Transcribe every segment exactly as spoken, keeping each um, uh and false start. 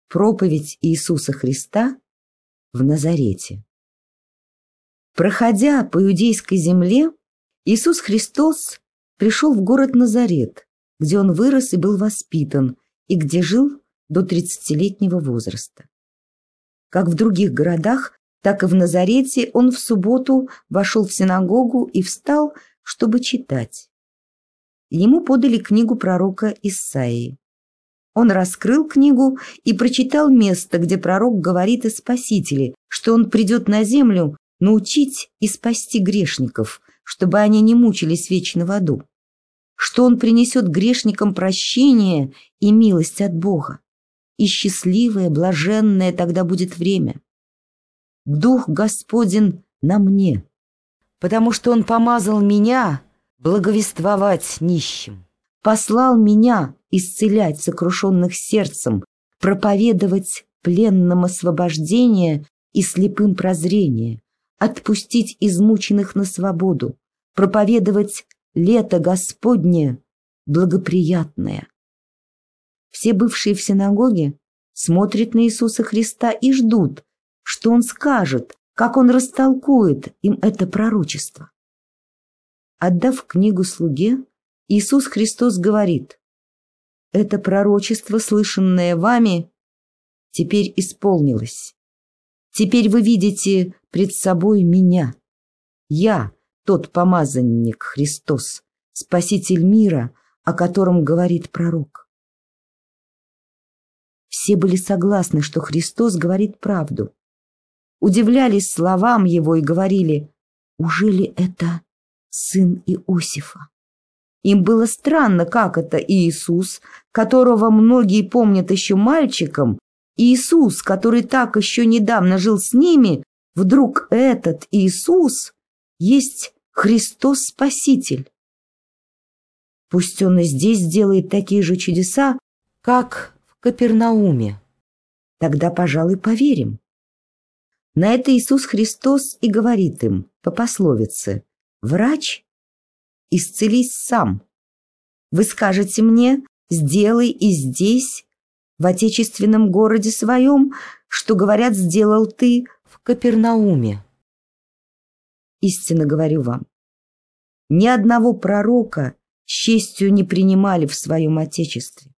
Проповедь Иисуса Христа в Назарете. Проходя по иудейской земле, Иисус Христос пришел в город Назарет, где Он вырос и был воспитан, и где жил до тридцатилетнего возраста. Как в других городах, так и в Назарете Он в субботу вошел в синагогу и встал, чтобы читать. Ему подали книгу пророка Исаии. Он раскрыл книгу и прочитал место, где пророк говорит о Спасителе, что он придет на землю научить и спасти грешников, чтобы они не мучились вечно в аду, что он принесет грешникам прощение и милость от Бога, и счастливое, блаженное тогда будет время. Дух Господень на мне, потому что Он помазал меня благовествовать нищим, послал меня исцелять сокрушенных сердцем, проповедовать пленным освобождение и слепым прозрение, отпустить измученных на свободу, проповедовать лето Господне благоприятное. Все бывшие в синагоге смотрят на Иисуса Христа и ждут, что Он скажет, как Он растолкует им это пророчество. Отдав книгу слуге, Иисус Христос говорит: «Это пророчество, слышанное вами, теперь исполнилось. Теперь вы видите пред собой меня. Я тот помазанник Христос, Спаситель мира, о котором говорит пророк». Все были согласны, что Христос говорит правду. Удивлялись словам Его и говорили: «Ужели это сын Иосифа?» Им было странно, как это Иисус, которого многие помнят еще мальчиком, Иисус, который так еще недавно жил с ними, вдруг этот Иисус есть Христос Спаситель. Пусть Он и здесь делает такие же чудеса, как в Капернауме. Тогда, пожалуй, поверим. На это Иисус Христос и говорит им по пословице: «Врач, исцелись сам. Вы скажете мне: сделай и здесь, в отечественном городе своем, что, говорят, сделал ты в Капернауме». Истинно говорю вам, ни одного пророка с честью не принимали в своем отечестве.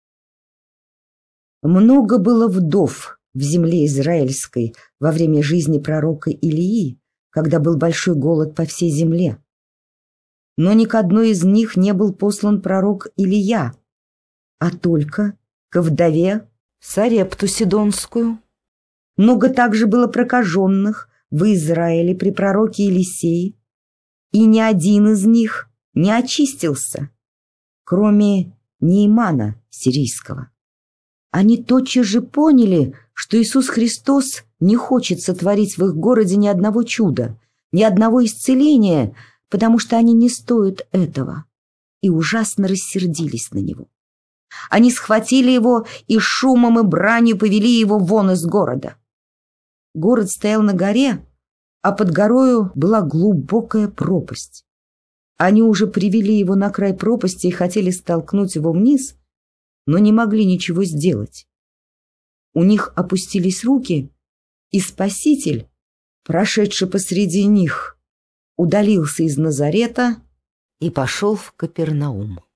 Много было вдов в земле израильской во время жизни пророка Илии, когда был большой голод по всей земле. Но ни к одной из них не был послан пророк Илия, а только ко вдове Сарепту Сидонскую. Много также было прокаженных в Израиле при пророке Елисее, и ни один из них не очистился, кроме Неимана сирийского. Они тотчас же поняли, что Иисус Христос не хочет сотворить в их городе ни одного чуда, ни одного исцеления, потому что они не стоят этого, и ужасно рассердились на Него. Они схватили Его и шумом и бранью повели Его вон из города. Город стоял на горе, а под горою была глубокая пропасть. Они уже привели Его на край пропасти и хотели столкнуть Его вниз, но не могли ничего сделать. У них опустились руки, и Спаситель, прошедший посреди них, удалился из Назарета и пошел в Капернаум.